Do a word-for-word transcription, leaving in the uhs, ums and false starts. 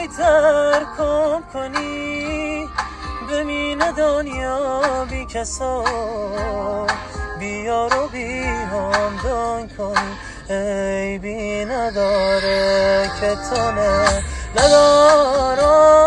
بی ترکم کنی بمینه دنیا بی کسا بیار و بی همدان کنی ای بی نداره که تو نه ندارم